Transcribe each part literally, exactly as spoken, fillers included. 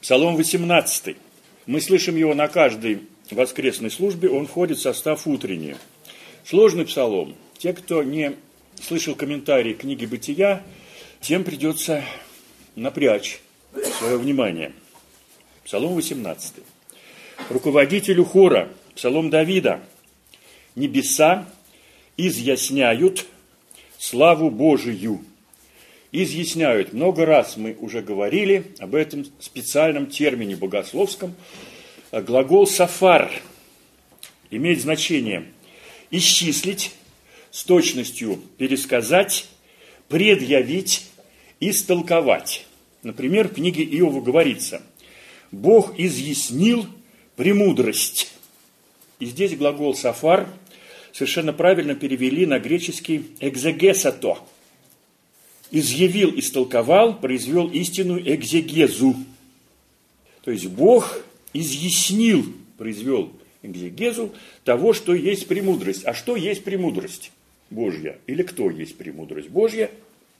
Псалом восемнадцатый. Мы слышим его на каждой воскресной службе, он входит в состав утренний. Сложный псалом. Те, кто не слышал комментарии книги «Бытия», тем придется напрячь свое внимание. Псалом восемнадцатый. Руководителю хора, псалом Давида. Небеса изъясняют славу Божию. Изъясняют. Много раз мы уже говорили об этом специальном термине богословском. Глагол «сафар» имеет значение исчислить, с точностью пересказать, предъявить, истолковать. Например, в книге Иова говорится: «Бог изъяснил премудрость». И здесь глагол «сафар» совершенно правильно перевели на греческий «экзегесато». Изъявил, истолковал, произвел истинную экзегезу. То есть Бог изъяснил, произвел экзегезу того, что есть премудрость. А что есть премудрость Божья? Или кто есть премудрость Божья?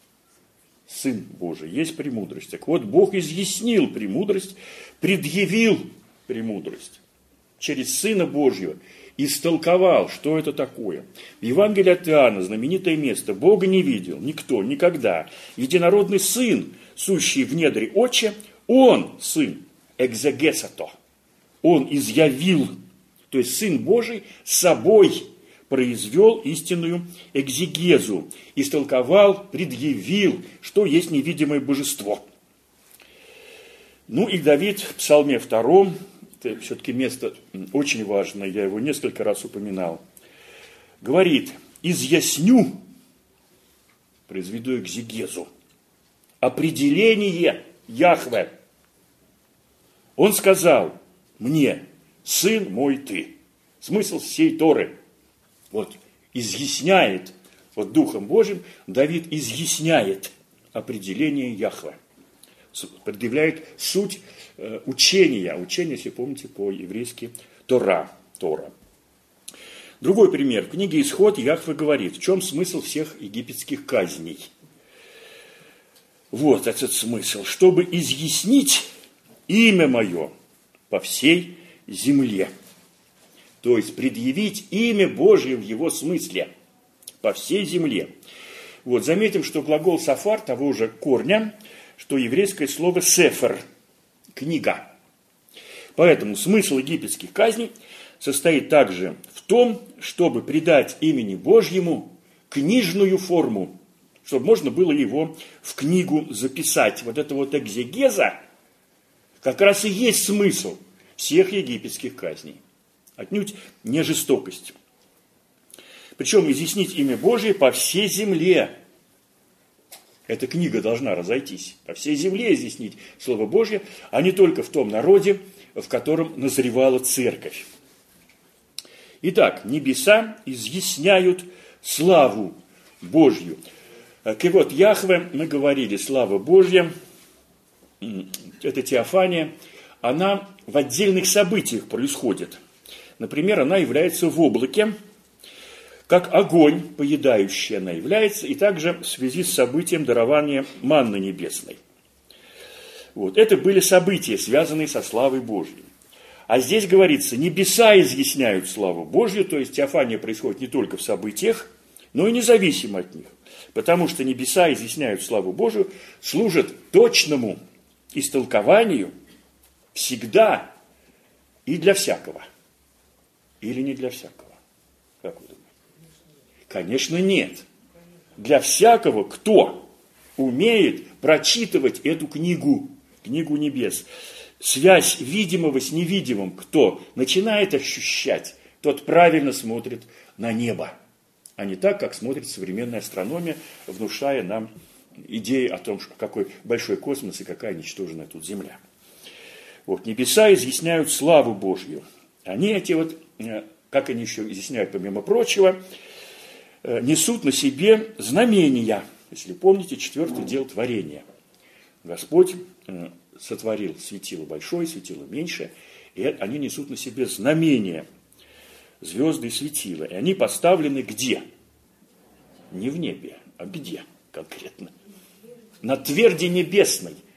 Сын Божий есть премудрость. Так вот, Бог изъяснил премудрость, предъявил премудрость через Сына Божьего, истолковал, что это такое. В Евангелии от Иоанна знаменитое место: Бога не видел никто, никогда. Единородный Сын, сущий в недре Отче, Он, Сын, экзегесато, Он изъявил, то есть Сын Божий собой произвел истинную экзегезу, истолковал, предъявил, что есть невидимое божество. Ну и Давид в Псалме втором, это все-таки место очень важное, я его несколько раз упоминал, говорит: изъясню, произведу экзегезу, определение Яхве. Он сказал мне: сын мой ты. Смысл всей Торы. Вот, изъясняет, вот Духом Божьим Давид изъясняет определение Яхве. Предъявляет суть э, учения. Учение, если помните, по-еврейски Тора. Тора. Другой пример. В книге Исход Яхве говорит, в чем смысл всех египетских казней. Вот этот смысл. Чтобы изъяснить имя мое по всей земле. То есть предъявить имя Божие в его смысле по всей земле. Вот, заметим, что глагол «сафар» того же корня, что еврейское слово «сефер» – книга. Поэтому смысл египетских казней состоит также в том, чтобы придать имени Божьему книжную форму, чтобы можно было его в книгу записать. Вот это вот экзегеза как раз и есть смысл всех египетских казней. Отнюдь не жестокость. Причем изъяснить имя Божие по всей земле. Эта книга должна разойтись. По всей земле изъяснить Слово Божье, а не только в том народе, в котором назревала церковь. Итак, небеса изъясняют славу Божью. Кевот Яхве, мы говорили, слава Божья, это теофания, она в отдельных событиях происходит. Например, она является в облаке, как огонь поедающий она является, и также в связи с событием дарования манны небесной. Вот. Это были события, связанные со славой Божьей. А здесь говорится, небеса изъясняют славу Божью, то есть теофания происходит не только в событиях, но и независимо от них. Потому что небеса изъясняют славу Божию, служат точному истолкованию всегда и для всякого. Или не для всякого? Как вы думаете? Конечно, нет. Для всякого, кто умеет прочитывать эту книгу, книгу небес. Связь видимого с невидимым, кто начинает ощущать, тот правильно смотрит на небо, а не так, как смотрит современная астрономия, внушая нам идеи о том, какой большой космос и какая ничтожная тут Земля. Вот, небеса изъясняют славу Божью. Они эти вот, как они еще изъясняют, помимо прочего, несут на себе знамения. Если помните, четвертый дел творения. Господь сотворил светило большое, светило меньшее, и они несут на себе знамения, звезды и светила. И они поставлены где? Не в небе, а где конкретно? На тверди небесной,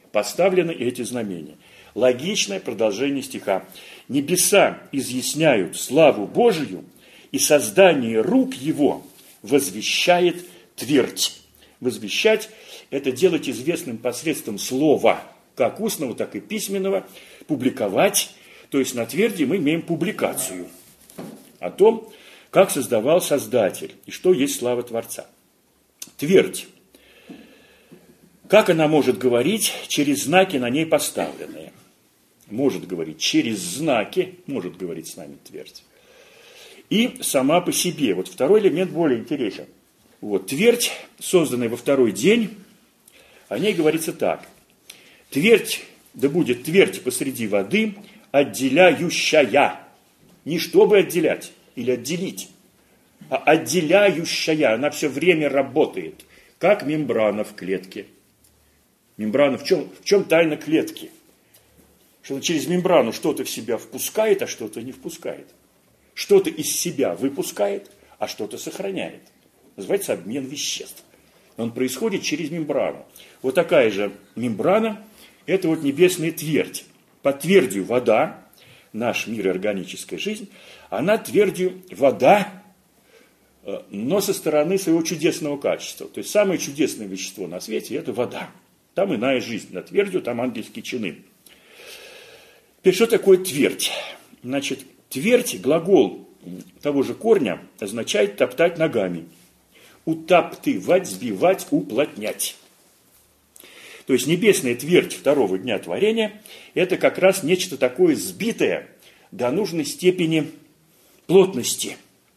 поставлены эти знамения. Логичное продолжение стиха. Небеса изъясняют славу Божию, и создание рук его возвещает твердь. Возвещать – это делать известным посредством слова, как устного, так и письменного, публиковать, то есть на тверди мы имеем публикацию о том, как создавал Создатель и что есть слава Творца. Твердь. Как она может говорить через знаки, на ней поставленные? Может говорить через знаки, может говорить с нами твердь. И сама по себе. Вот второй элемент более интересен. Вот, твердь, созданная во второй день, о ней говорится так. Твердь, да будет твердь посреди воды, отделяющая. Не чтобы отделять или отделить, а отделяющая. Она все время работает, как мембрана в клетке. Мембрана, в чем, в чем тайна клетки? Что она через мембрану что-то в себя впускает, а что-то не впускает. Что-то из себя выпускает, а что-то сохраняет. Называется обмен веществ. Он происходит через мембрану. Вот такая же мембрана – это вот небесная твердь. Под твердью вода, наш мир и органическая жизнь, она твердью вода, но со стороны своего чудесного качества. То есть самое чудесное вещество на свете – это вода. Там иная жизнь над твердью, там ангельские чины. Теперь, что такое твердь? Значит, твердь, глагол того же корня, означает топтать ногами. Утаптывать, сбивать, уплотнять. То есть небесная твердь второго дня творения – это как раз нечто такое сбитое до нужной степени плотности,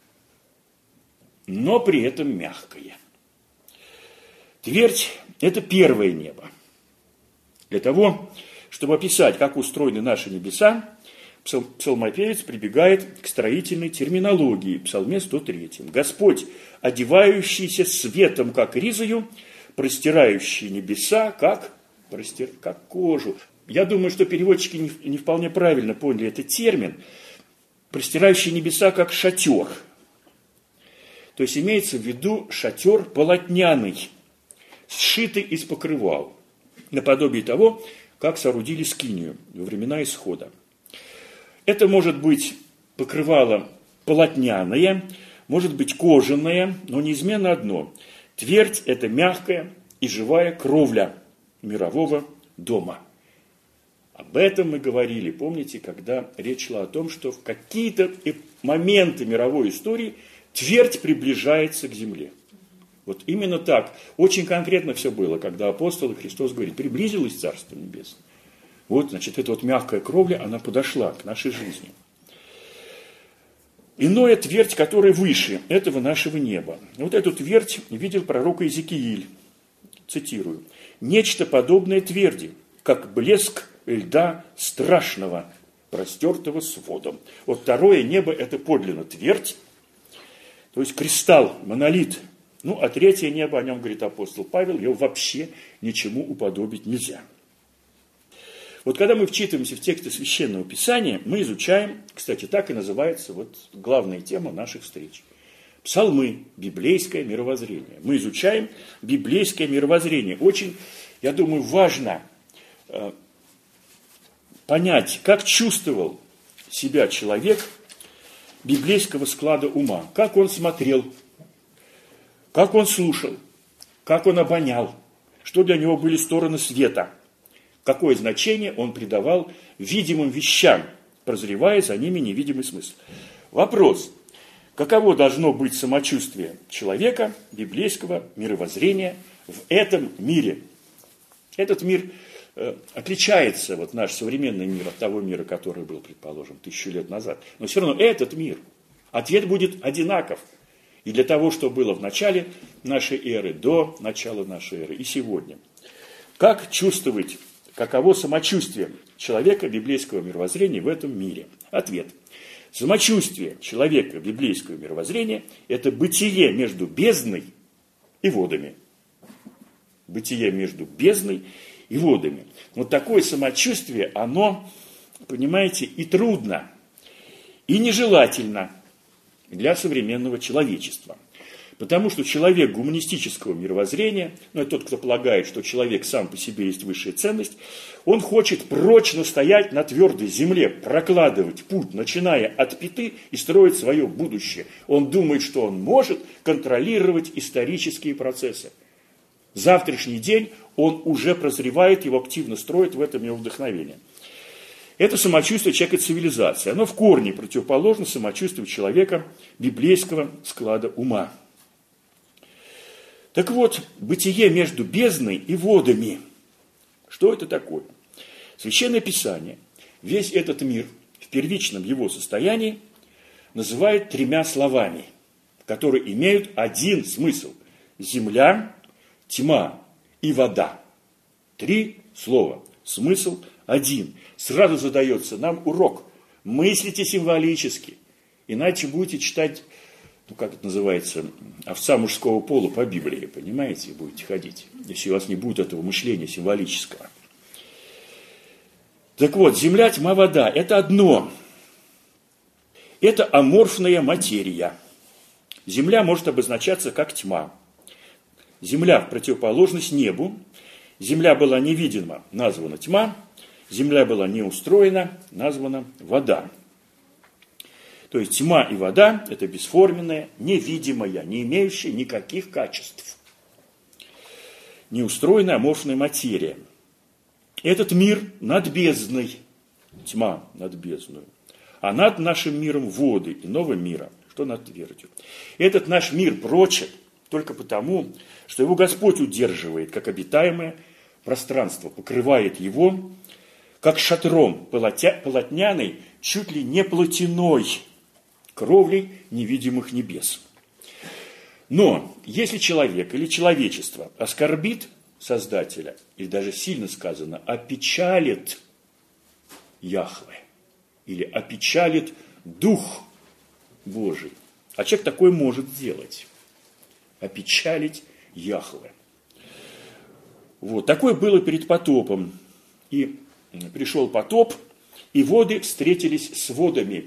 но при этом мягкое. Твердь – это первое небо. Для того, чтобы описать, как устроены наши небеса, псалмопевец прибегает к строительной терминологии, Псалме сто три. «Господь, одевающийся светом, как ризою, простирающий небеса, как, простир, как кожу». Я думаю, что переводчики не, не вполне правильно поняли этот термин. «Простирающий небеса, как шатер». То есть имеется в виду шатер полотняный, сшитый из покрывал, наподобие того, как соорудили скинию во времена Исхода. Это может быть покрывало полотняное, может быть кожаное, но неизменно одно. Твердь – это мягкая и живая кровля мирового дома. Об этом мы говорили, помните, когда речь шла о том, что в какие-то моменты мировой истории твердь приближается к земле. Вот именно так. Очень конкретно все было, когда апостол и Христос говорит, приблизилось Царство Небесное. Вот, значит, эта вот мягкая кровля, она подошла к нашей жизни. Иное твердь, которая выше этого нашего неба. Вот эту твердь видел пророк Иезекииль. Цитирую. «Нечто подобное тверди, как блеск льда страшного, простертого сводом». Вот второе небо – это подлинно твердь, то есть кристалл, монолит. Ну, а третье небо, о нем говорит апостол Павел, его вообще ничему уподобить нельзя. Вот когда мы вчитываемся в тексты Священного Писания, мы изучаем, кстати, так и называется вот главная тема наших встреч. Псалмы, библейское мировоззрение. Мы изучаем библейское мировоззрение. Очень, я думаю, важно э, понять, как чувствовал себя человек библейского склада ума, как он смотрел, как он слушал, как он обонял, что для него были стороны света, какое значение он придавал видимым вещам, прозревая за ними невидимый смысл. Вопрос, каково должно быть самочувствие человека, библейского мировоззрения в этом мире? Этот мир э, отличается, вот наш современный мир, от того мира, который был, предположим, тысячу лет назад. Но все равно этот мир, ответ будет одинаков. И для того, что было в начале нашей эры, до начала нашей эры и сегодня. Как чувствовать, каково самочувствие человека библейского мировоззрения в этом мире? Ответ. Самочувствие человека библейского мировоззрения – это бытие между бездной и водами. Бытие между бездной и водами. Вот такое самочувствие, оно, понимаете, и трудно, и нежелательно для современного человечества. Потому что человек гуманистического мировоззрения, ну, это тот, кто полагает, что человек сам по себе есть высшая ценность, он хочет прочно стоять на твердой земле, прокладывать путь, начиная от пяты и строить свое будущее. Он думает, что он может контролировать исторические процессы. Завтрашний день он уже прозревает, его активно строит, в этом его вдохновение. Это самочувствие человека цивилизации. Оно в корне противоположно самочувствию человека библейского склада ума. Так вот, бытие между бездной и водами. Что это такое? Священное Писание весь этот мир в первичном его состоянии называет тремя словами, которые имеют один смысл. Земля, тьма и вода. Три слова. Смысл один. Сразу задается нам урок. Мыслите символически. Иначе будете читать, ну как это называется, овца мужского пола по Библии, понимаете, будете ходить. Если у вас не будет этого мышления символического. Так вот, земля, тьма, вода – это одно. Это аморфная материя. Земля может обозначаться как тьма. Земля в противоположность небу. Земля была невидима, названа тьма. Земля была не устроена, названа вода. То есть тьма и вода – это бесформенная, невидимая, не имеющая никаких качеств. Неустроенная аморфная материя. Этот мир над бездной, тьма над бездной, а над нашим миром воды иного мира, что над твердью. Этот наш мир прочен только потому, что его Господь удерживает, как обитаемое пространство, покрывает его, как шатром полотя, полотняной, чуть ли не плотяной кровлей невидимых небес. Но если человек или человечество оскорбит Создателя, или даже сильно сказано, опечалит Яхве, или опечалит Дух Божий, а человек такое может сделать, опечалить Яхве. Вот, такое было перед потопом. И пришел потоп, и воды встретились с водами.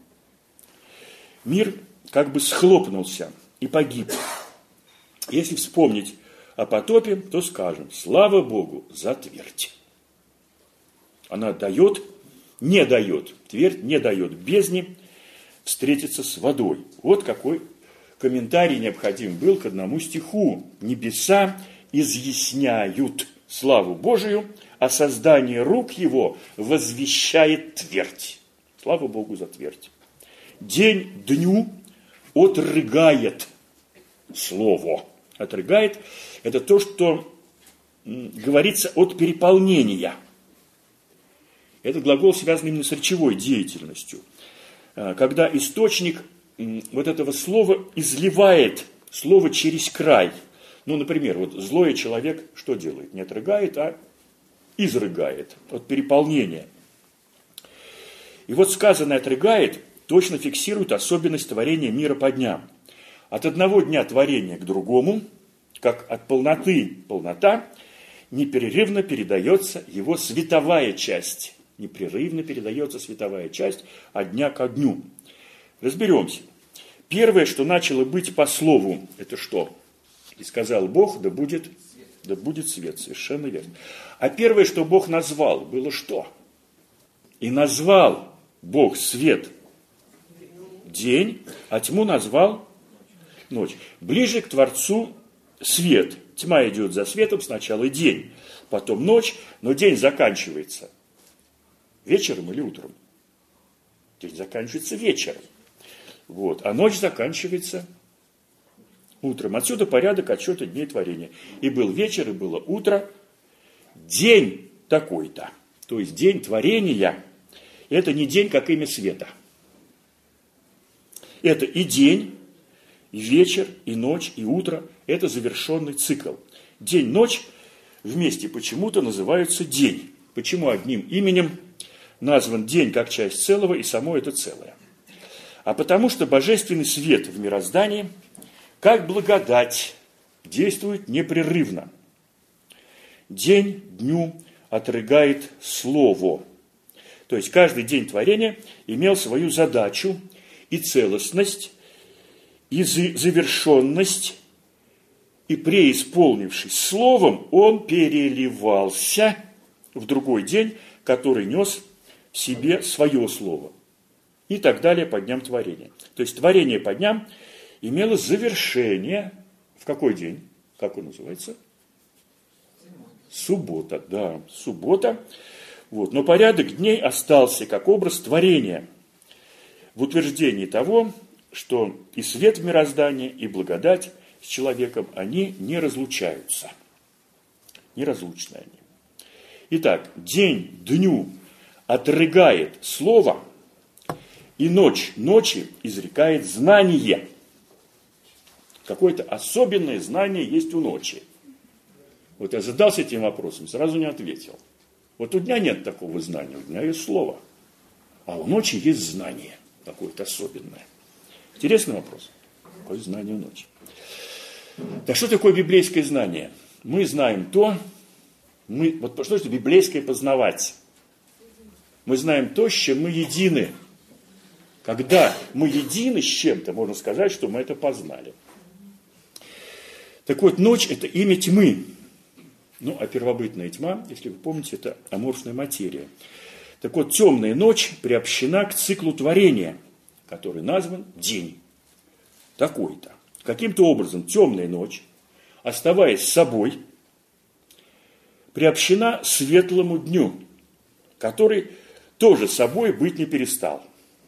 Мир как бы схлопнулся и погиб. Если вспомнить о потопе, то скажем: слава Богу за твердь. Она дает, не дает, твердь не дает бездне встретиться с водой. Вот какой комментарий необходим был к одному стиху. Небеса изъясняют славу Божию, а создание рук его возвещает твердь. Слава Богу за твердь. День дню отрыгает слово. Отрыгает – это то, что говорится от переполнения. Этот глагол связан именно с речевой деятельностью. Когда источник вот этого слова изливает слово через край. Ну, например, вот злой человек что делает? Не отрыгает, а изрыгает от переполнения. И вот сказанное «отрыгает» точно фиксирует особенность творения мира по дням. От одного дня творения к другому, как от полноты полнота, непрерывно передается его световая часть. Непрерывно передается световая часть от дня ко дню. Разберемся. Первое, что начало быть по слову, это что? И сказал Бог, да будет, да будет свет. Совершенно верно. А первое, что Бог назвал, было что? И назвал Бог свет день, а тьму назвал ночь. Ближе к Творцу свет. Тьма идет за светом, сначала день, потом ночь, но день заканчивается вечером или утром. День заканчивается вечером. Вот. А ночь заканчивается утром. Отсюда порядок отсчета дней творения. И был вечер, и было утро. День такой-то. То есть день творения. Это не день, как имя света. Это и день, и вечер, и ночь, и утро. Это завершенный цикл. День-ночь вместе почему-то называются день. Почему одним именем назван день как часть целого, и само это целое? А потому что божественный свет в мироздании, как благодать, действует непрерывно. День дню отрыгает слово. То есть каждый день творения имел свою задачу и целостность, и завершенность, и преисполнившись словом, он переливался в другой день, который нес в себе свое слово. И так далее по дням творения. То есть творение по дням имело завершение в какой день? Как он называется? Суббота, да, суббота. Вот. Но порядок дней остался как образ творения в утверждении того, что и свет в мироздании, и благодать с человеком, они не разлучаются. Неразлучны они. Итак, день дню отрыгает слово, и ночь ночи изрекает знание. Какое-то особенное знание есть у ночи. Вот я задался этим вопросом, сразу не ответил. Вот у дня нет такого знания, у дня есть слово. А у ночи есть знание какое-то особенное. Интересный вопрос. Какое знание у ночи? Так что такое библейское знание? Мы знаем то, мы, вот что это библейское познавать? Мы знаем то, с чем мы едины. Когда мы едины с чем-то, можно сказать, что мы это познали. Так вот, ночь – это имя тьмы. Ну, а первобытная тьма, если вы помните, это аморфная материя. Так вот, темная ночь приобщена к циклу творения, который назван день. Такой-то. Каким-то образом темная ночь, оставаясь собой, приобщена светлому дню, который тоже собой быть не перестал.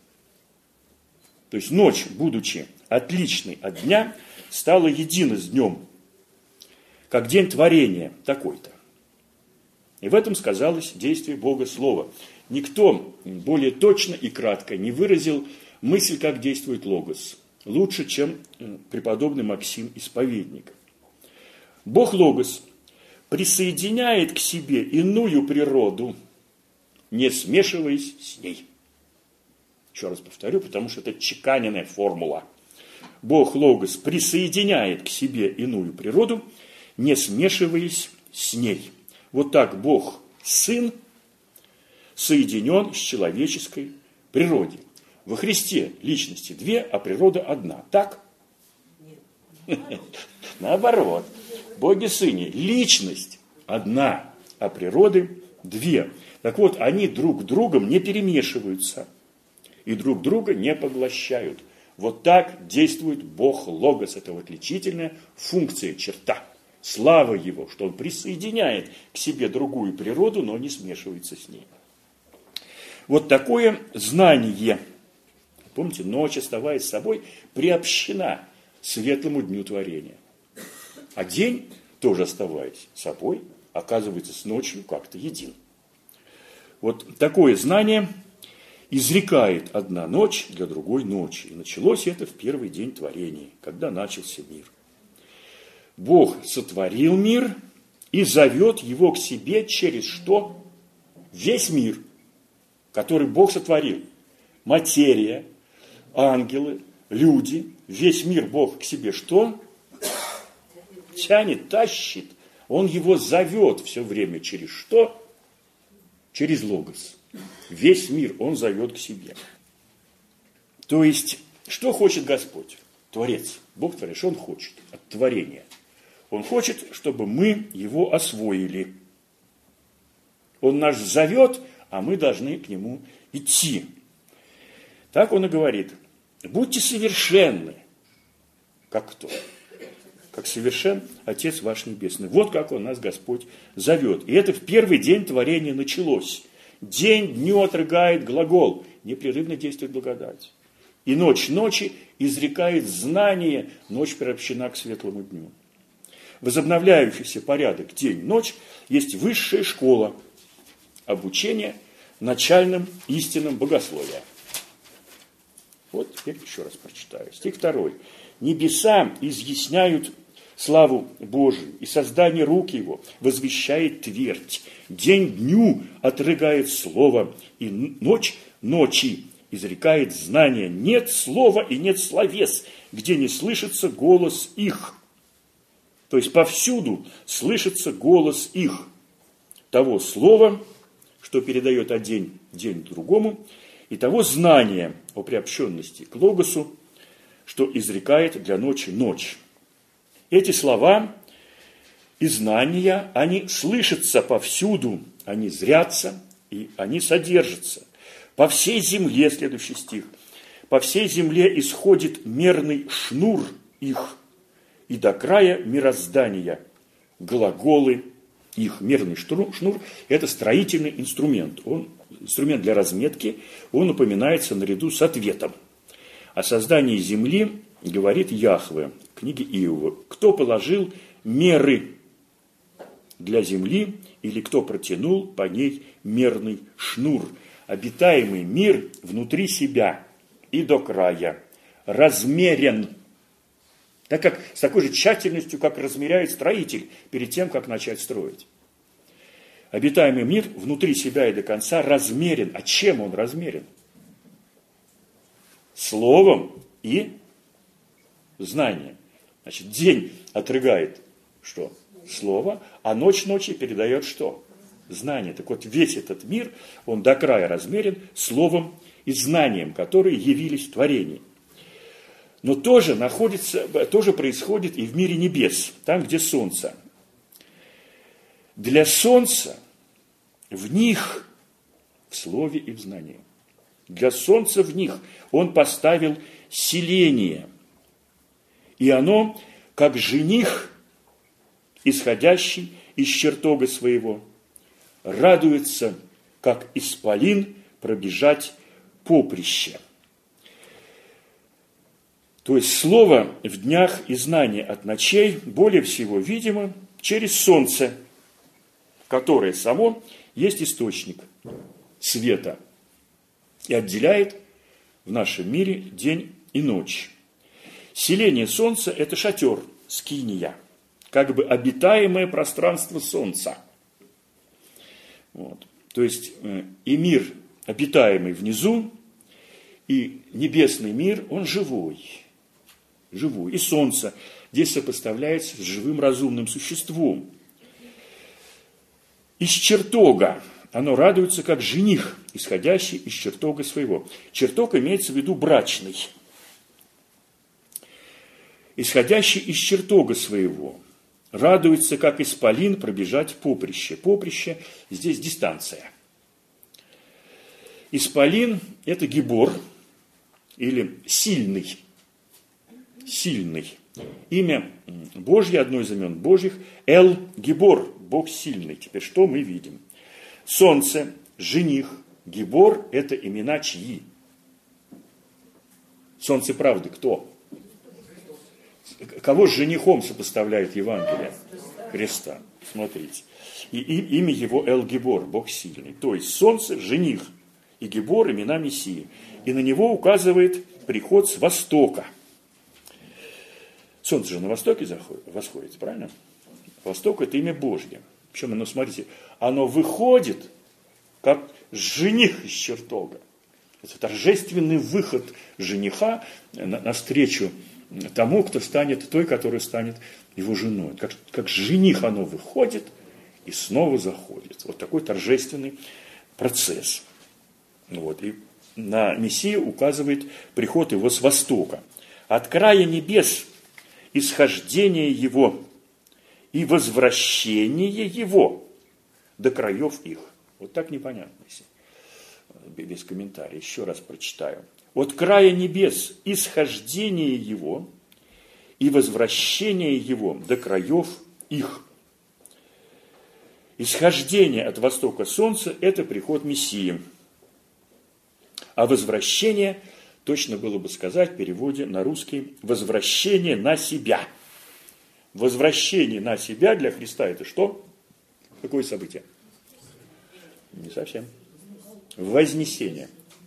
То есть ночь, будучи отличной от дня, стала едина с днем, как день творения такой-то. И в этом сказалось действие Бога Слова. Никто более точно и кратко не выразил мысль, как действует Логос, лучше, чем преподобный Максим Исповедник. Бог Логос присоединяет к себе иную природу, не смешиваясь с ней. Еще раз повторю, потому что это чеканенная формула. Бог Логос присоединяет к себе иную природу, не смешиваясь с ней. Вот так Бог Сын соединен с человеческой природой. Во Христе личности две, а природа одна. Так? Нет. Наоборот. В Боге Сыне личность одна, а природы две. Так вот, они друг другом не перемешиваются и друг друга не поглощают. Вот так действует Бог Логос. Это отличительная функция, черта. Слава Его, что Он присоединяет к себе другую природу, но не смешивается с ней. Вот такое знание. Помните, ночь, оставаясь собой, приобщена светлому дню творения. А день, тоже оставаясь собой, оказывается с ночью как-то един. Вот такое знание изрекает одна ночь для другой ночи. И началось это в первый день творения, когда начался мир. Бог сотворил мир и зовет его к себе через что? Весь мир, который Бог сотворил. Материя, ангелы, люди, весь мир Бог к себе что? Тянет, тащит. Он его зовет все время через что? Через Логос. Весь мир Он зовет к себе. То есть, что хочет Господь? Творец. Бог Творец, что Он хочет от творения? Он хочет, чтобы мы Его освоили. Он нас зовет, а мы должны к Нему идти. Так Он и говорит. Будьте совершенны. Как кто? Как совершен Отец ваш Небесный. Вот как Он нас, Господь, зовет. И это в первый день творения началось. День дню отрыгает глагол. Непрерывно действует благодать. И ночь ночи изрекает знание. Ночь приобщена к светлому дню. Возобновляющийся порядок день-ночь есть высшая школа обучения начальным истинам богословия. Вот теперь еще раз прочитаю. Стих второй. Небеса изъясняют славу Божию, и создание рук Его возвещает твердь. День дню отрыгает слово, и ночь ночи изрекает знание. Нет слова и нет словес, где не слышится голос их. То есть повсюду слышится голос их, того слова, что передает один день другому, и того знания о приобщенности к Логосу, что изрекает для ночи ночь. Эти слова и знания, они слышатся повсюду, они зрятся и они содержатся. По всей земле, следующий стих, по всей земле исходит мерный шнур их, и до края мироздания глаголы их. Мерный шнур – это строительный инструмент. Он, инструмент для разметки, он упоминается наряду с ответом. О создании земли говорит Яхве в книге Иова. Кто положил меры для земли, или кто протянул по ней мерный шнур? Обитаемый мир внутри себя и до края размерен, так как с такой же тщательностью, как размеряет строитель перед тем, как начать строить. Обитаемый мир внутри себя и до конца размерен. А чем он размерен? Словом и знанием. Значит, день отрыгает что? Слово, а ночь ночи передает что? Знание. Так вот, весь этот мир, он до края размерен словом и знанием, которые явились в творении. Но тоже находится, тоже происходит и в мире небес, там, где солнце. Для солнца в них, в слове и в знании, для солнца в них он поставил селение. И оно, как жених, исходящий из чертога своего, радуется, как исполин, пробежать поприще. То есть слово в днях и знание от ночей более всего видимо через солнце, которое само есть источник света и отделяет в нашем мире день и ночь. Селение солнца – это шатер, скиния, как бы обитаемое пространство солнца. Вот. То есть и мир, обитаемый внизу, и небесный мир, он живой. Живой. И солнце здесь сопоставляется с живым разумным существом. Из чертога оно радуется, как жених, исходящий из чертога своего. Чертог имеется в виду брачный. Исходящий из чертога своего. Радуется, как исполин, пробежать поприще. Поприще здесь дистанция. Исполин – это гибор, или сильный. Сильный. Имя Божье, одно из имен Божьих, Эл-Гибор, Бог сильный. Теперь что мы видим? Солнце, жених, Гибор – это имена чьи? Солнце правды кто? Кого с женихом сопоставляет Евангелие? Христа. Смотрите. И, и имя его Эл-Гибор, Бог сильный. То есть солнце, жених и Гибор – имена Мессии. И на него указывает приход с востока. Солнце же на востоке заходит, восходит, правильно? Восток – это имя Божье. Причем оно, смотрите, оно выходит, как жених из чертога. Это торжественный выход жениха навстречу тому, кто станет той, которая станет его женой. Как, как жених оно выходит и снова заходит. Вот такой торжественный процесс. Вот. И на Мессию указывает приход его с востока. От края небес исхождение его и возвращение его до краев их. Вот так непонятно, если без комментариев. Еще раз прочитаю. От края небес исхождение его и возвращение его до краев их. Исхождение от востока солнца – это приход Мессии. А возвращение, точно было бы сказать в переводе на русский, возвращение на себя. Возвращение на себя для Христа – это что? Какое событие? Не совсем. Вознесение.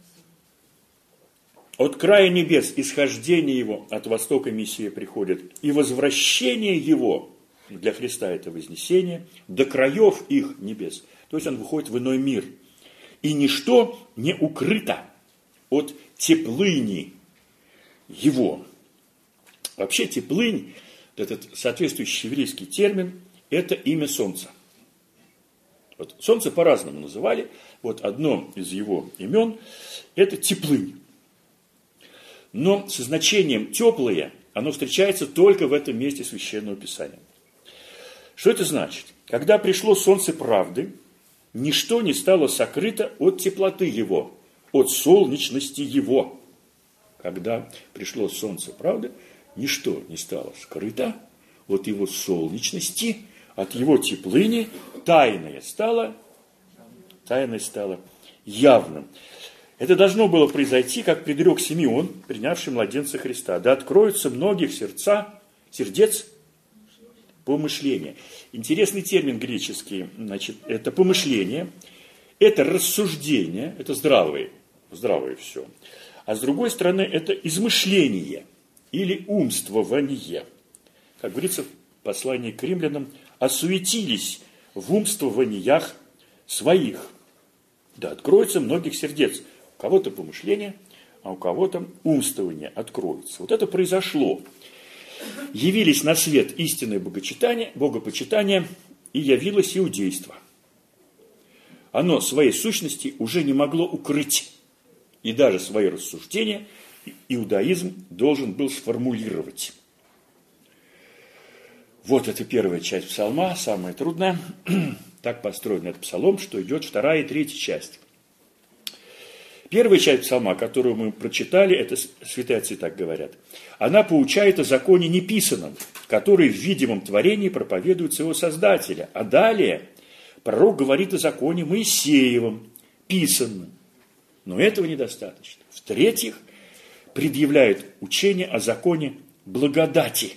От края небес исхождение его, от востока Мессия приходит, и возвращение его, для Христа это вознесение, до краев их небес. То есть он выходит в иной мир. И ничто не укрыто от теплыни его. Вообще теплынь, этот соответствующий еврейский термин, это имя солнца. Вот солнце по-разному называли. Вот одно из его имен – это теплынь. но со значением «теплое» оно встречается только в этом месте Священного Писания. Что это значит? Когда пришло солнце правды, ничто не стало сокрыто от теплоты его, от солнечности его. Когда пришло солнце правды, ничто не стало скрыто от его солнечности, от его теплыни, тайное стало, тайное стало явным. Это должно было произойти, как предрек Симеон, принявший младенца Христа. Да откроются многих сердца, сердец помышления. Интересный термин греческий, значит, это помышление, это рассуждение, это здравое, здравое все. А с другой стороны, это измышление или умствование. Как говорится в послании к римлянам, осуетились в умствованиях своих. Да откроется многих сердец. У кого-то помышление, а у кого-то умствование откроется. Вот это произошло. Явились на свет истинное богочитание, богопочитание, и явилось иудейство. Оно своей сущности уже не могло укрыть. И даже свои рассуждения иудаизм должен был сформулировать. Вот это первая часть псалма, самая трудная. Так построен этот псалом, что идет вторая и третья часть. Первая часть псалма, которую мы прочитали, это святые отцы так говорят, она поучает о законе неписанном, который в видимом творении проповедуется его Создателя. А далее пророк говорит о законе Моисеевом, писанном. Но этого недостаточно. В-третьих, предъявляет учение о законе благодати.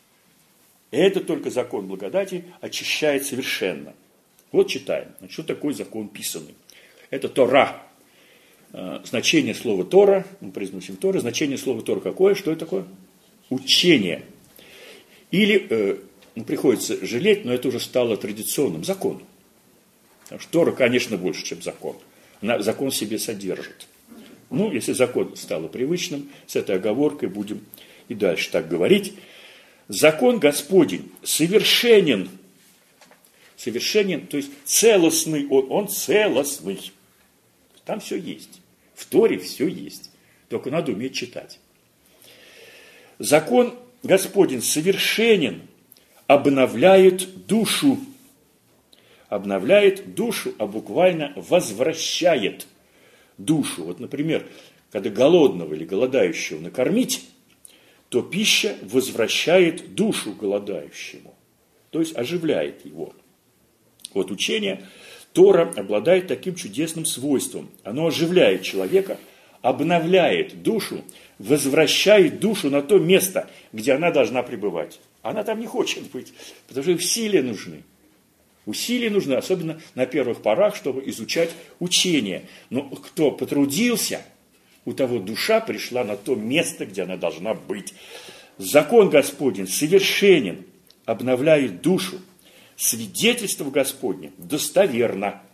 И это только закон благодати очищает совершенно. Вот читаем. Что такое закон писанный? Это Тора. Значение слова Тора, мы произносим Тора, значение слова Тора какое? Что это такое? Учение. Или, э, ну, приходится жалеть, но это уже стало традиционным законом. Потому что Тора, конечно, больше, чем закон. Она закон в себе содержит. Ну, если закон стало привычным, с этой оговоркой будем и дальше так говорить. Закон Господень совершенен. Совершенен, то есть целостный он, он целостный. Там все есть. В Торе все есть. Только надо уметь читать. Закон Господень совершенен, обновляет душу. Обновляет душу, а буквально возвращает душу. Вот, например, когда голодного или голодающего накормить, то пища возвращает душу голодающему. То есть оживляет его. Вот учение Тора обладает таким чудесным свойством. Оно оживляет человека, обновляет душу, возвращает душу на то место, где она должна пребывать. Она там не хочет быть, потому что усилия нужны. Усилия нужны, особенно на первых порах, чтобы изучать учение. Но кто потрудился, у того душа пришла на то место, где она должна быть. Закон Господень совершенен, обновляет душу. Свидетельство Господне достоверно,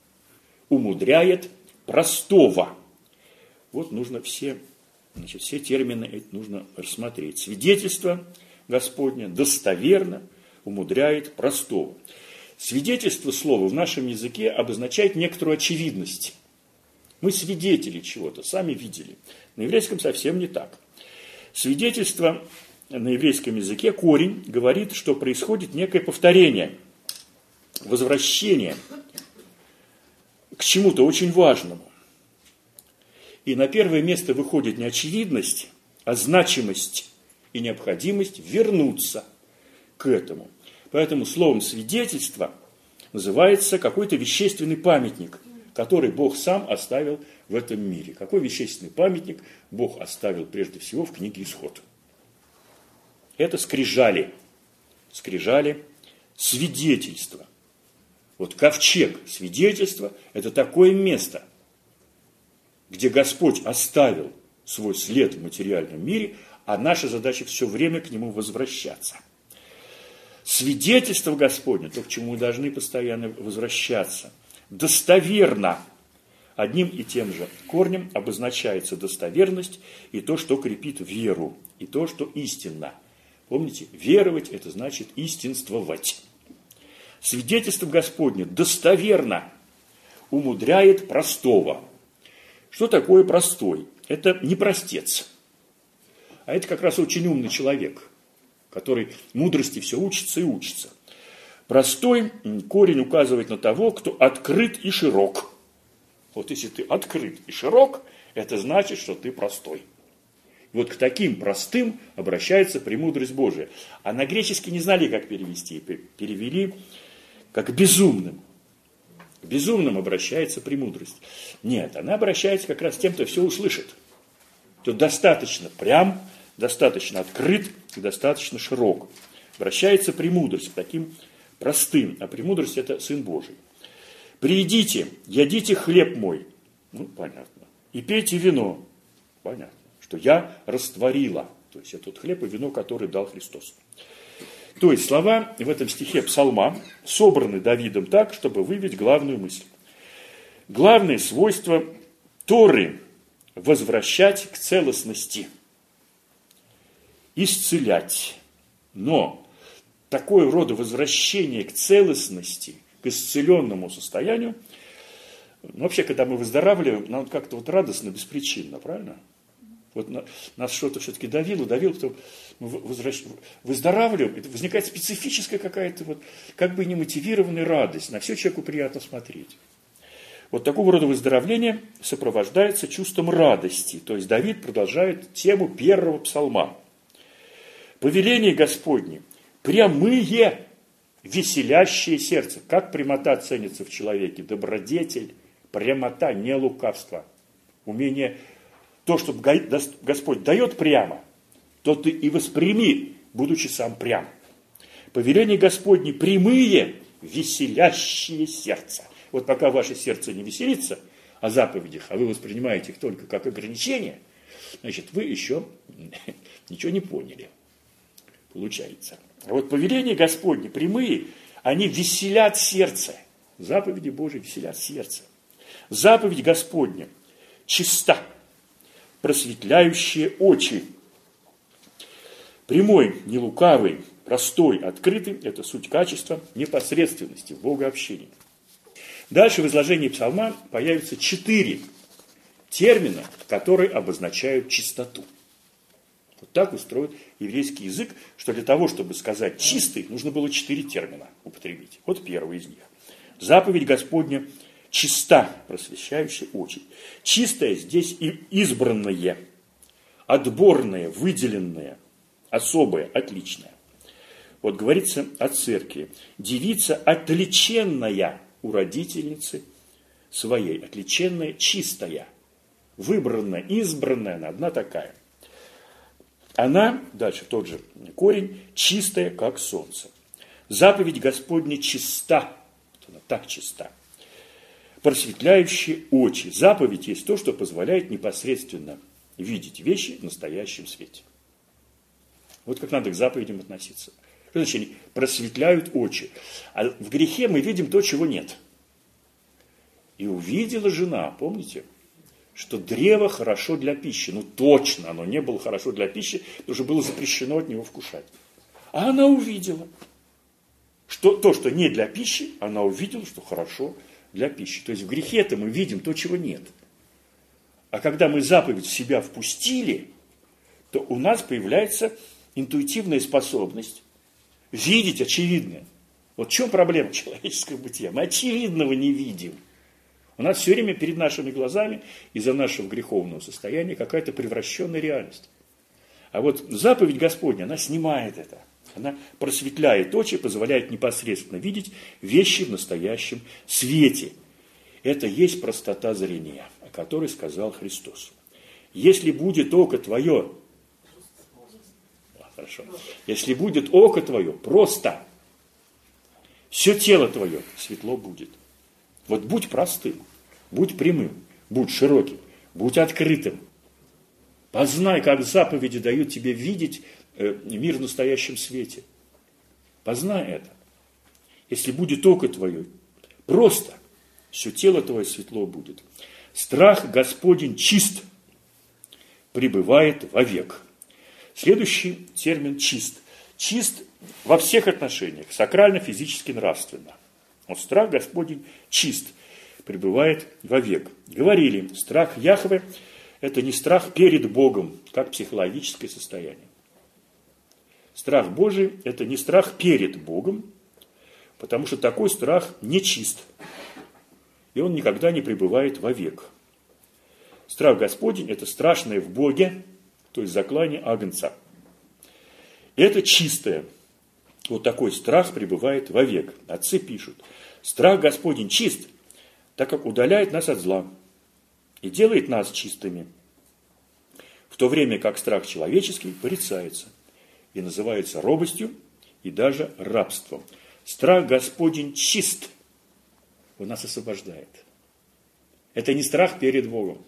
умудряет простого. Вот нужно все, значит, все термины эти нужно рассмотреть. Свидетельство Господне достоверно, умудряет простого. Свидетельство слова в нашем языке обозначает некоторую очевидность. Мы свидетели чего-то, сами видели. На еврейском совсем не так. Свидетельство на еврейском языке, корень, говорит, что происходит некое повторение, возвращение к чему-то очень важному. И на первое место выходит не очевидность, а значимость и необходимость вернуться к этому. Поэтому словом свидетельство называется какой-то вещественный памятник, который Бог сам оставил в этом мире. Какой вещественный памятник Бог оставил прежде всего в книге Исход? Это скрижали. Скрижали свидетельства. Вот ковчег свидетельства – это такое место, где Господь оставил свой след в материальном мире, а наша задача все время к нему возвращаться. Свидетельство Господне, то, к чему мы должны постоянно возвращаться, достоверно. Одним и тем же корнем обозначается достоверность и то, что крепит веру, и то, что истинно. Помните, веровать – это значит истинствовать. Свидетельство Господне достоверно умудряет простого. Что такое простой? Это не простец. А это как раз очень умный человек, который мудрости все учится и учится. Простой корень указывает на того, кто открыт и широк. Вот если ты открыт и широк, это значит, что ты простой. Вот к таким простым обращается премудрость Божия. А на греческий не знали, как перевести. Перевели как безумным. К безумным обращается премудрость. Нет, она обращается как раз к тем, кто все услышит. Кто достаточно прям, достаточно открыт и достаточно широк. Обращается премудрость к таким простым. А премудрость – это Сын Божий. «Приидите, ядите хлеб мой». Ну, понятно. «И пейте вино». Понятно. Что я растворила. То есть это тот хлеб и вино, который дал Христос. То есть слова в этом стихе псалма собраны Давидом так, чтобы выявить главную мысль. Главное свойство Торы – возвращать к целостности, исцелять. Но такое рода возвращение к целостности, к исцеленному состоянию, ну, вообще, когда мы выздоравливаем, нам как-то вот радостно, беспричинно, правильно? Вот нас что-то все-таки давило, давило, потом мы возвращ... выздоравливаем, это возникает специфическая какая-то вот, как бы немотивированная радость, на все человеку приятно смотреть. Вот такого рода выздоровление сопровождается чувством радости, то есть Давид продолжает тему первого псалма. «Повеление Господне, прямые, веселящие сердце». Как прямота ценится в человеке? Добродетель, прямота, не лукавство, умение... То, что Господь дает прямо, то ты и восприми, будучи сам прям. Повеление Господне прямые, веселящие сердце. Вот пока ваше сердце не веселится о заповедях, а вы воспринимаете их только как ограничение, значит, вы еще ничего не поняли. Получается. А вот повеление Господне прямые, они веселят сердце. Заповеди Божьи веселят сердце. Заповедь Господня чиста, просветляющие очи. Прямой, не лукавый, простой, открытый – это суть качества непосредственности в богообщении. Дальше в изложении псалма появятся четыре термина, которые обозначают чистоту. Вот так устроен еврейский язык, что для того, чтобы сказать «чистый», нужно было четыре термина употребить. Вот первый из них. Заповедь Господня чиста, просвещающая очи. Чистое здесь и избранное, отборное, выделенное, особое, отличное. Вот говорится о церкви. Девица отличенная у родительницы своей, отличенная, чистая, выбранная, избранная, она одна такая. Она, дальше тот же корень, чистая, как солнце. Заповедь Господня чиста, она так чиста. Просветляющие очи. Заповедь есть то, что позволяет непосредственно видеть вещи в настоящем свете. Вот как надо к заповедям относиться. Что значит? Просветляют очи. А в грехе мы видим то, чего нет. И увидела жена, помните, что древо хорошо для пищи. Ну точно, оно не было хорошо для пищи, потому что было запрещено от него вкушать. А она увидела, что то, что не для пищи, она увидела, что хорошо для пищи. То есть в грехе-то мы видим то, чего нет. А когда мы заповедь в себя впустили, то у нас появляется интуитивная способность видеть очевидное. Вот в чем проблема человеческого бытия? Мы очевидного не видим. У нас все время перед нашими глазами из-за нашего греховного состояния какая-то превращенная реальность. А вот заповедь Господня, она снимает это. Она просветляет очи, позволяет непосредственно видеть вещи в настоящем свете. Это есть простота зрения, о которой сказал Христос. Если будет око твое, хорошо, если будет око твое просто, все тело твое светло будет. Вот будь простым, будь прямым, будь широким, будь открытым. Познай, как заповеди дают тебе видеть мир в настоящем свете. Познай это. Если будет око твое, просто все тело твое светло будет. Страх Господень чист, пребывает вовек. Следующий термин чист. Чист во всех отношениях, сакрально, физически, нравственно. Вот страх Господень чист, пребывает вовек. Говорили, страх Яхве это не страх перед Богом, как психологическое состояние. Страх Божий – это не страх перед Богом, потому что такой страх нечист, и он никогда не пребывает вовек. Страх Господень – это страшное в Боге, то есть заклание Агнца. Это чистое. Вот такой страх пребывает вовек. Отцы пишут: страх Господень чист, так как удаляет нас от зла и делает нас чистыми, в то время как страх человеческий порицается и называется робостью и даже рабством. Страх Господень чист, он нас освобождает. Это не страх перед Богом.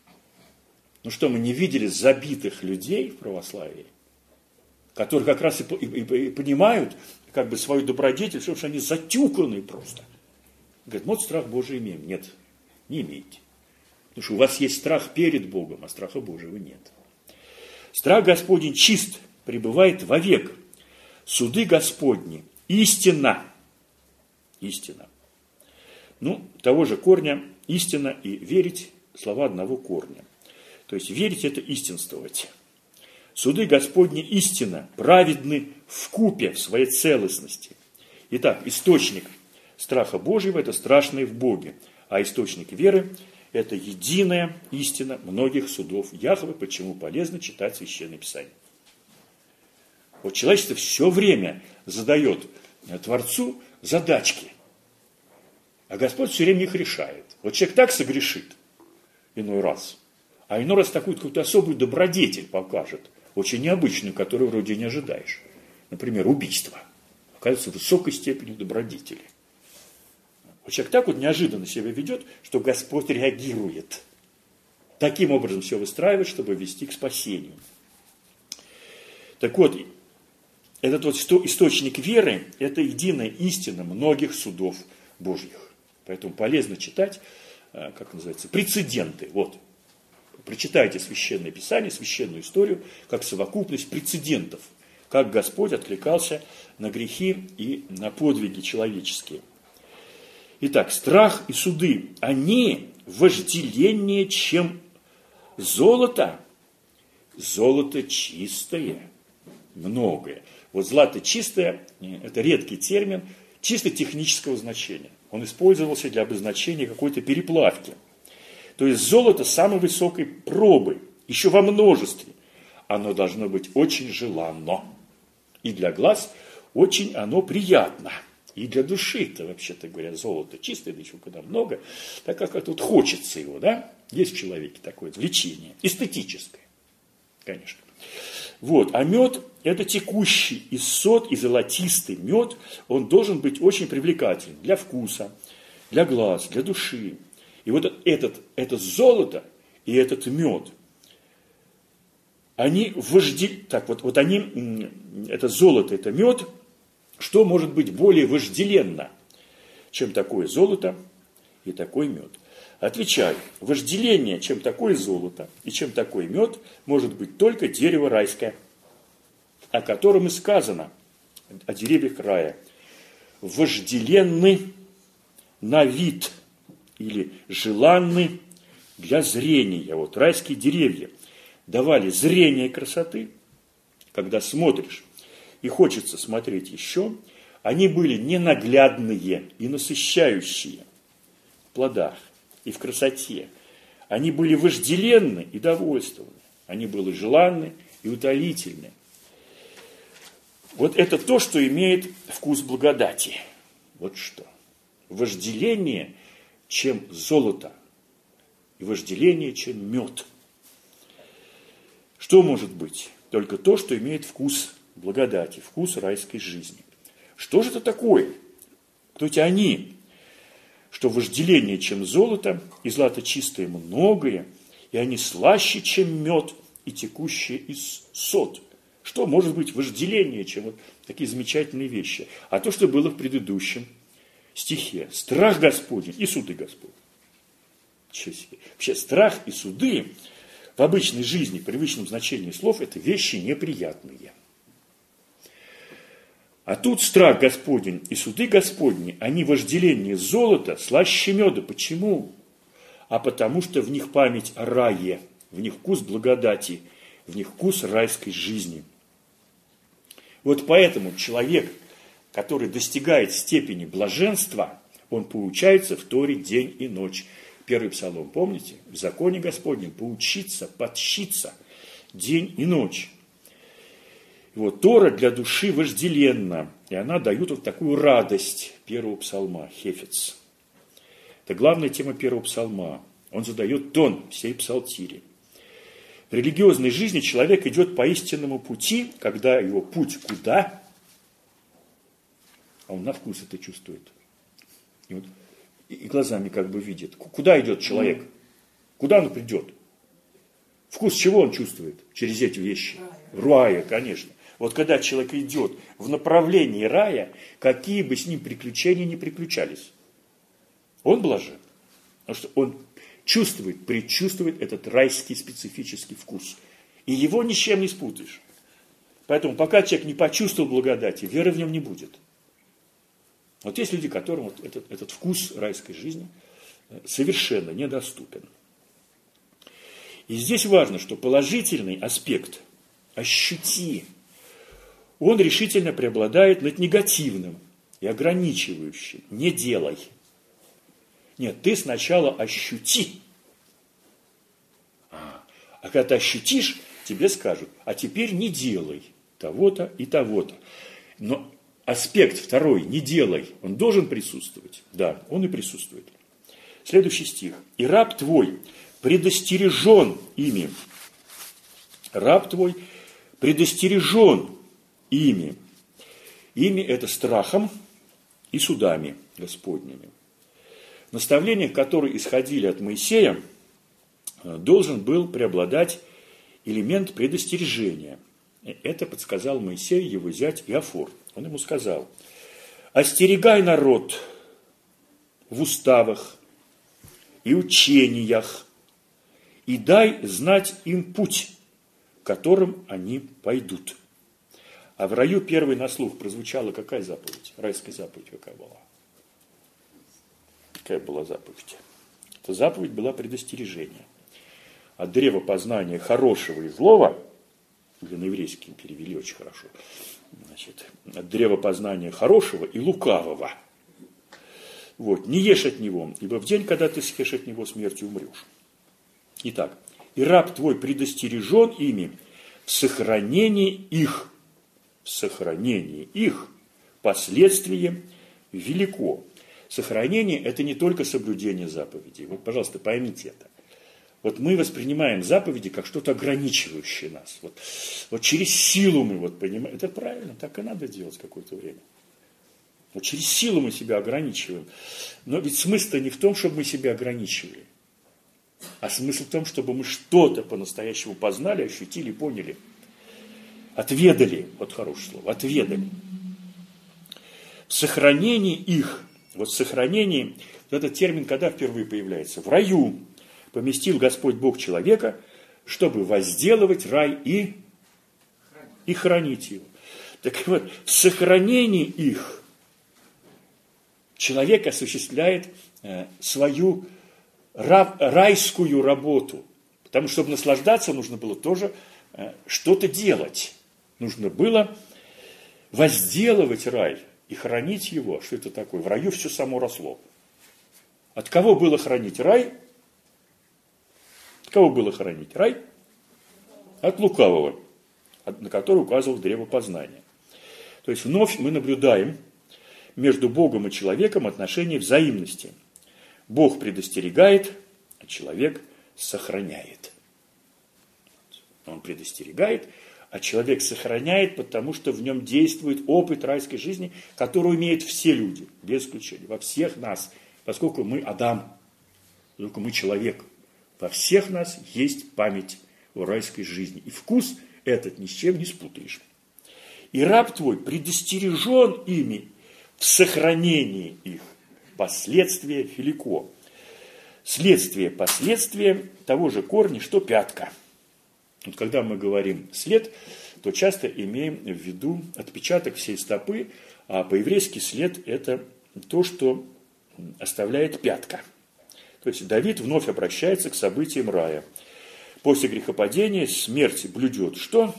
Ну что, мы не видели забитых людей в православии, которые как раз и, и, и понимают как бы свою добродетель, что они затюканные просто. Говорят, вот страх Божий имеем. Нет, не имеете. Потому что у вас есть страх перед Богом, а страха Божьего нет. Страх Господень чист, пребывает вовек. Суды Господни истина. Истина. Ну, того же корня истина и верить слова одного корня. То есть верить – это истинствовать. Суды Господни истина, праведны вкупе в своей целостности. Итак, источник страха Божьего – это страшное в Боге, а источник веры – это единая истина многих судов Яхве, почему полезно читать Священное Писание. Вот человечество все время задает Творцу задачки, а Господь все время их решает. Вот человек так согрешит иной раз, а иной раз такую какую-то особую добродетель покажет, очень необычную, которую вроде не ожидаешь. Например, убийство. Оказывается, высокой степенью добродетели. Вот человек так вот неожиданно себя ведет, что Господь реагирует. Таким образом все выстраивает, чтобы вести к спасению. Так вот, этот вот источник веры – это единая истина многих судов Божьих. Поэтому полезно читать, как называется, прецеденты. Вот. Прочитайте Священное Писание, Священную историю, как совокупность прецедентов, как Господь откликался на грехи и на подвиги человеческие. Итак, страх и суды, они вожделеннее, чем золото. Золото чистое, многое. Вот злато чистое – это редкий термин, чисто технического значения. Он использовался для обозначения какой-то переплавки. То есть золото самой высокой пробы, еще во множестве. Оно должно быть очень желанно. И для глаз очень оно приятно. И для души-то, вообще-то говоря, золото чистое, да еще когда много, так как тут хочется его, да? Есть в человеке такое влечение, эстетическое, конечно. Вот, а мед – это текущий из сот и золотистый мед, он должен быть очень привлекательным для вкуса, для глаз, для души. И вот этот, это золото и этот мед, они вожделенны, так вот, вот они, это золото, это мед, что может быть более вожделенно, чем такое золото и такой мед? Отвечаю, вожделение, чем такое золото и чем такой мед, может быть только дерево райское, о котором и сказано, о деревьях рая. Вожделенны на вид или желанны для зрения. Вот райские деревья давали зрение красоты, когда смотришь и хочется смотреть еще, они были ненаглядные и насыщающие в плодах и в красоте. Они были вожделенны и довольствованы. Они были желанны и утолительны. Вот это то, что имеет вкус благодати. Вот что. Вожделение, чем золото. И вожделение, чем мед. Что может быть? Только то, что имеет вкус благодати, вкус райской жизни. Что же это такое? Кто эти они? Что вожделение, чем золото, и злато чистое многое, и они слаще, чем мед, и текущие из сот. Что может быть вожделение, чем вот такие замечательные вещи? А то, что было в предыдущем стихе. Страх Господень и суды Господни. Вообще страх и суды в обычной жизни, в привычном значении слов, это вещи неприятные. А тут страх Господень и суды Господни, они вожделение золота слаще меда. Почему? А потому что в них память о рае в них вкус благодати, в них вкус райской жизни. Вот поэтому человек, который достигает степени блаженства, он поучается в Торе день и ночь. Первый псалом, помните? В законе Господнем поучиться, подщиться день и ночь. И вот Тора для души вожделенна, и она дает вот такую радость первого псалма, хефец. Это главная тема первого псалма. Он задает тон всей псалтири. В религиозной жизни человек идет по истинному пути, когда его путь куда? А он на вкус это чувствует. И, вот, и глазами как бы видит. Куда идет человек? Куда он придет? Вкус чего он чувствует через эти вещи? Рая, конечно. Вот когда человек идет в направлении рая, какие бы с ним приключения ни приключались, он блажен. Потому что он чувствует, предчувствует этот райский специфический вкус. И его ни с чем не спутаешь. Поэтому пока человек не почувствовал благодати, веры в нем не будет. Вот есть люди, которым вот этот, этот вкус райской жизни совершенно недоступен. И здесь важно, что положительный аспект «ощути», он решительно преобладает над негативным и ограничивающим «не делай». Нет, ты сначала ощути. А, а когда ты ощутишь, тебе скажут, а теперь не делай того-то и того-то. Но аспект второй, не делай, он должен присутствовать. Да, он и присутствует. Следующий стих. И раб твой предостережен ими. Раб твой предостережен ими. Ими это страхом и судами Господними. В наставлениях, которые исходили от Моисея, должен был преобладать элемент предостережения. Это подсказал Моисею его зять Иофор. Он ему сказал: «Остерегай народ в уставах и учениях, и дай знать им путь, которым они пойдут». А в раю первой на слух прозвучала какая заповедь? Райская заповедь какая была? Какая была заповедь? Эта заповедь была предостережение. От древа познания хорошего и злого, или на еврейский перевели очень хорошо, значит, от древа познания хорошего и лукавого. Вот, не ешь от него, ибо в день, когда ты съешь от него, смертью умрешь. Итак, и раб твой предостережен ими в сохранении их, в сохранении их последствие велико. Сохранение – это не только соблюдение заповедей. Вот, пожалуйста, поймите это. Вот мы воспринимаем заповеди как что-то ограничивающее нас. Вот, вот через силу мы вот понимаем. Это правильно, так и надо делать какое-то время. Вот через силу мы себя ограничиваем. Но ведь смысл-то не в том, чтобы мы себя ограничивали. А смысл в том, чтобы мы что-то по-настоящему познали, ощутили, поняли. Отведали, вот хорошее слово, отведали. В сохранении их, вот в сохранении, вот этот термин когда впервые появляется? В раю поместил Господь Бог человека, чтобы возделывать рай и, и хранить его. Так вот, в сохранении их человек осуществляет э, свою ра, райскую работу. Потому что, чтобы наслаждаться, нужно было тоже э, что-то делать. Нужно было возделывать рай и хранить его. Что это такое? В раю все само росло. От кого было хранить рай? От кого было хранить рай? От лукавого, на который указывал древо познания. То есть вновь мы наблюдаем между Богом и человеком отношение взаимности. Бог предостерегает, а человек сохраняет. Он предостерегает, а человек сохраняет, потому что в нем действует опыт райской жизни, который имеют все люди, без исключения, во всех нас, поскольку мы Адам, поскольку мы человек. Во всех нас есть память о райской жизни. И вкус этот ни с чем не спутаешь. И раб твой предостережен ими в сохранении их. Последствия велико. Следствие, последствия того же корня, что пятка. Вот когда мы говорим след, то часто имеем в виду отпечаток всей стопы, а по-еврейски след – это то, что оставляет пятка. То есть Давид вновь обращается к событиям рая. После грехопадения смерть блюдет что?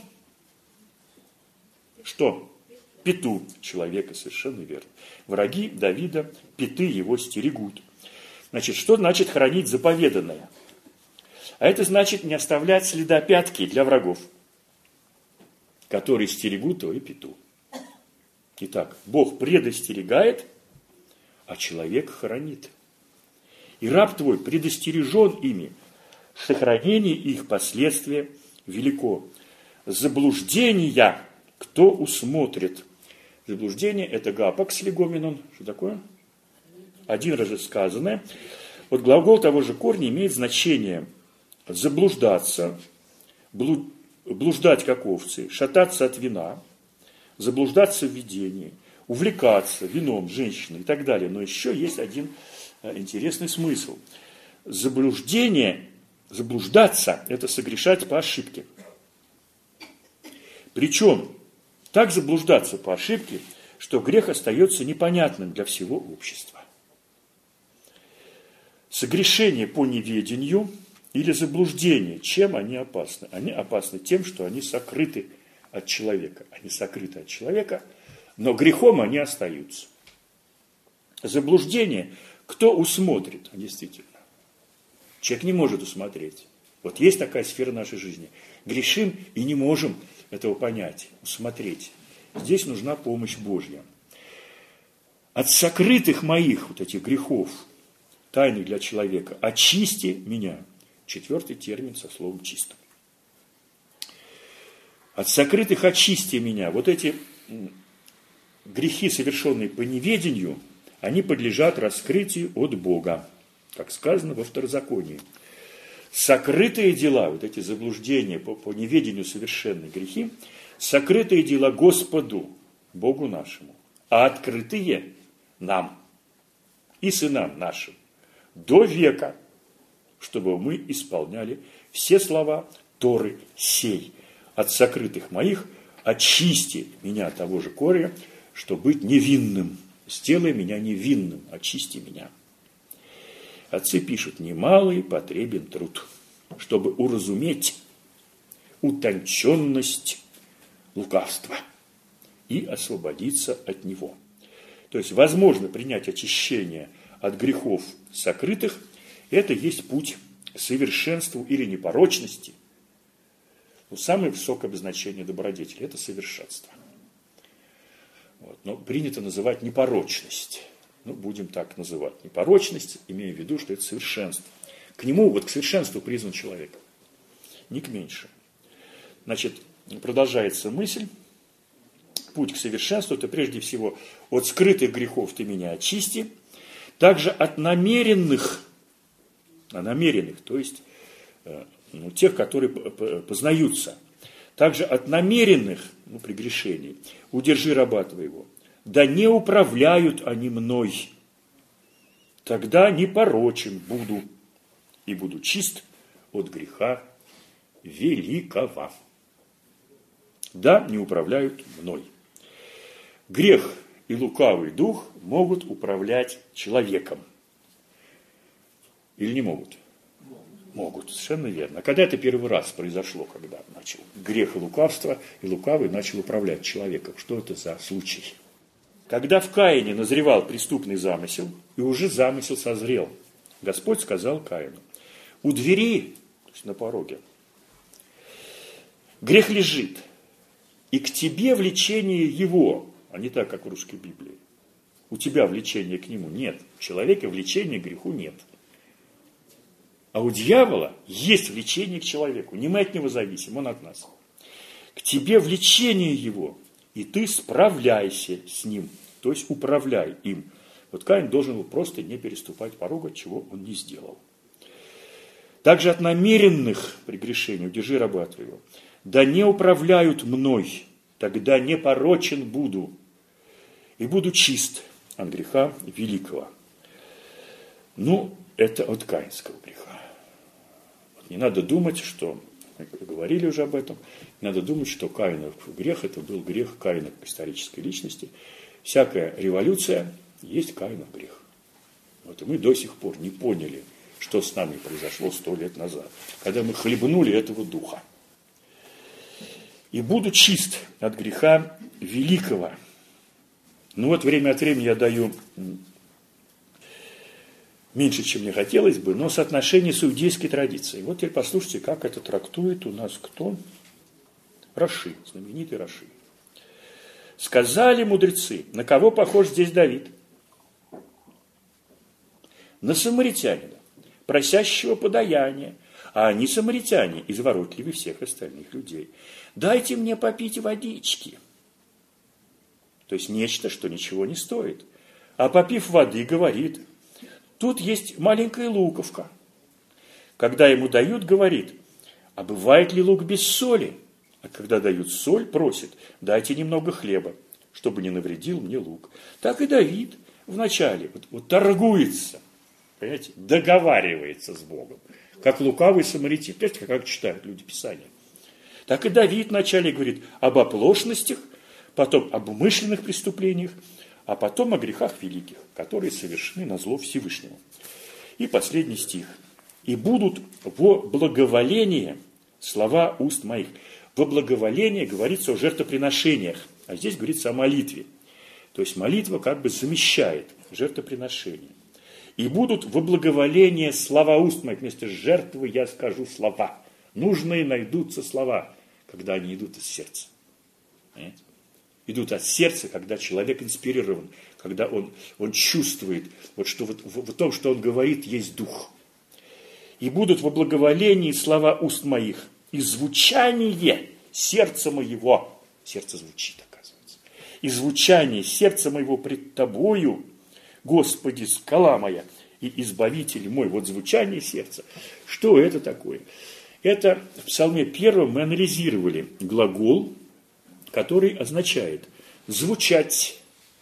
Что? Пету человека, совершенно верно. Враги Давида, петы его стерегут. Значит, что значит хранить заповеданное? А это значит не оставлять следа пятки для врагов, которые стерегут твою пету. Итак, Бог предостерегает, а человек хранит. И раб твой предостережен ими, сохранение их последствия велико. Заблуждения кто усмотрит? Заблуждение – это гапакс легоменон. Что такое? Один раз сказанное. Вот глагол того же корня имеет значение заблуждаться, блуждать как овцы, шататься от вина, заблуждаться в видении, увлекаться вином, женщиной и так далее. Но еще есть один интересный смысл. Заблуждение, заблуждаться – это согрешать по ошибке. Причем так заблуждаться по ошибке, что грех остается непонятным для всего общества. Согрешение по неведению или заблуждение, чем они опасны? Они опасны тем, что они сокрыты от человека. Они сокрыты от человека, но грехом они остаются. Заблуждение, кто усмотрит? Действительно, человек не может усмотреть. Вот есть такая сфера нашей жизни. Грешим и не можем этого понять, усмотреть. Здесь нужна помощь Божья. От сокрытых моих вот этих грехов, тайных для человека, очисти меня. Четвертый термин со словом чисто. От сокрытых очисти меня. Вот эти грехи, совершенные по неведению, они подлежат раскрытию от Бога, как сказано во Второзаконии. Сокрытые дела, вот эти заблуждения по, по неведению совершенные грехи, сокрытые дела Господу, Богу нашему, а открытые нам и сынам нашим до века, чтобы мы исполняли все слова Торы сей. От сокрытых моих очисти меня от того же корня, что быть невинным. Сделай меня невинным, очисти меня. Отцы пишут, немалый потребен труд, чтобы уразуметь утонченность лукавства и освободиться от него. То есть, возможно принять очищение от грехов сокрытых, это есть путь к совершенству или непорочности. Но самое высокое обозначение добродетели – это совершенство. Вот. Но принято называть непорочность. Ну, будем так называть. Непорочность, имея в виду, что это совершенство. К нему, вот к совершенству призван человек. Не к меньшему. Значит, продолжается мысль. Путь к совершенству – это прежде всего от скрытых грехов ты меня очисти, также от намеренных, а намеренных, то есть ну, тех, которые познаются, также от намеренных ну, прегрешений удержи раба твоего. Да не управляют они мной, тогда непорочен буду, и буду чист от греха великого. Да, не управляют мной. Грех и лукавый дух могут управлять человеком. Или не могут? Могут, совершенно верно. А когда это первый раз произошло, когда начал грех и лукавство, и лукавый начал управлять человеком? Что это за случай? Когда в Каине назревал преступный замысел, и уже замысел созрел, Господь сказал Каину: у двери, то есть на пороге, грех лежит, и к тебе влечение его, а не так, как в русской Библии. У тебя влечения к нему нет, у человека влечения к греху нет. А у дьявола есть влечение к человеку, не мы от него зависим, он от нас. К тебе влечение его, и ты справляйся с ним, то есть управляй им. Вот Каин должен был просто не переступать порога, чего он не сделал. Также от намеренных прегрешений удержи раба твоего. Да не управляют мной, тогда непорочен буду, и буду чист от греха великого. Ну, это от каинского греха. Не надо думать, что, мы говорили уже об этом, не надо думать, что Каинов грех, это был грех Каина как исторической личности. Всякая революция есть Каинов грех. Вот и мы до сих пор не поняли, что с нами произошло сто лет назад, когда мы хлебнули этого духа. И буду чист от греха великого. Ну вот время от времени я даю меньше, чем мне хотелось бы, но соотношение с иудейской традицией. Вот теперь послушайте, как это трактует у нас кто? Раши, знаменитый Раши. Сказали мудрецы, на кого похож здесь Давид? На самаритянина, просящего подаяния, а они самаритяне, изворотливее всех остальных людей. Дайте мне попить водички. То есть нечто, что ничего не стоит. А попив воды, говорит, тут есть маленькая луковка. Когда ему дают, говорит, а бывает ли лук без соли? А когда дают соль, просит, дайте немного хлеба, чтобы не навредил мне лук. Так и Давид вначале вот, вот торгуется, понимаете, договаривается с Богом, как лукавый самаритянин. Понимаете, как читают люди Писания. Так и Давид вначале говорит об оплошностях, потом об умышленных преступлениях, а потом о грехах великих, которые совершены назло Всевышнему. И последний стих. «И будут во благоволение слова уст моих». Во благоволении говорится о жертвоприношениях, а здесь говорится о молитве. То есть молитва как бы замещает жертвоприношение. «И будут во благоволение слова уст моих». Вместо жертвы я скажу слова. Нужные найдутся слова, когда они идут из сердца. Понимаете? Идут от сердца, когда человек инспирирован, когда он, он чувствует, вот что вот, в, в том, что он говорит, есть дух. «И будут во благоволении слова уст моих, и звучание сердца моего». Сердце звучит, оказывается. «И звучание сердца моего пред тобою, Господи, скала моя и избавитель мой». Вот звучание сердца. Что это такое? Это в Псалме первом мы анализировали глагол, который означает звучать,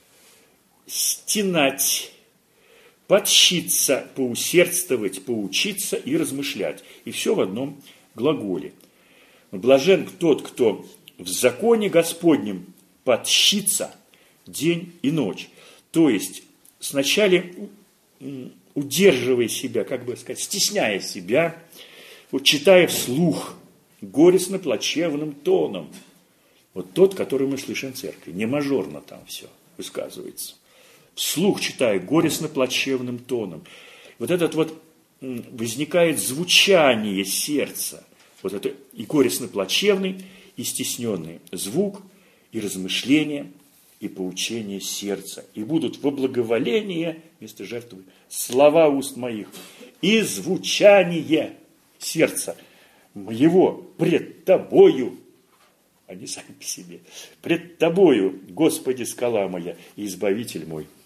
стенать, подщиться, поусердствовать, поучиться и размышлять. И все в одном глаголе. Блажен тот, кто в законе Господнем подщится день и ночь. То есть сначала удерживая себя, как бы сказать, стесняя себя, вот читая вслух горестно-плачевным тоном. Вот тот, который мы слышим в церкви. Не мажорно там все высказывается. Вслух читая горестно-плачевным тоном. Вот этот вот возникает звучание сердца. Вот это и горестно-плачевный, и стесненный звук, и размышление, и поучение сердца. И будут во благоволение, вместо жертвы, слова уст моих, и звучание сердца моего пред тобою. Они сами по себе. Пред тобою, Господи, скала моя и избавитель мой.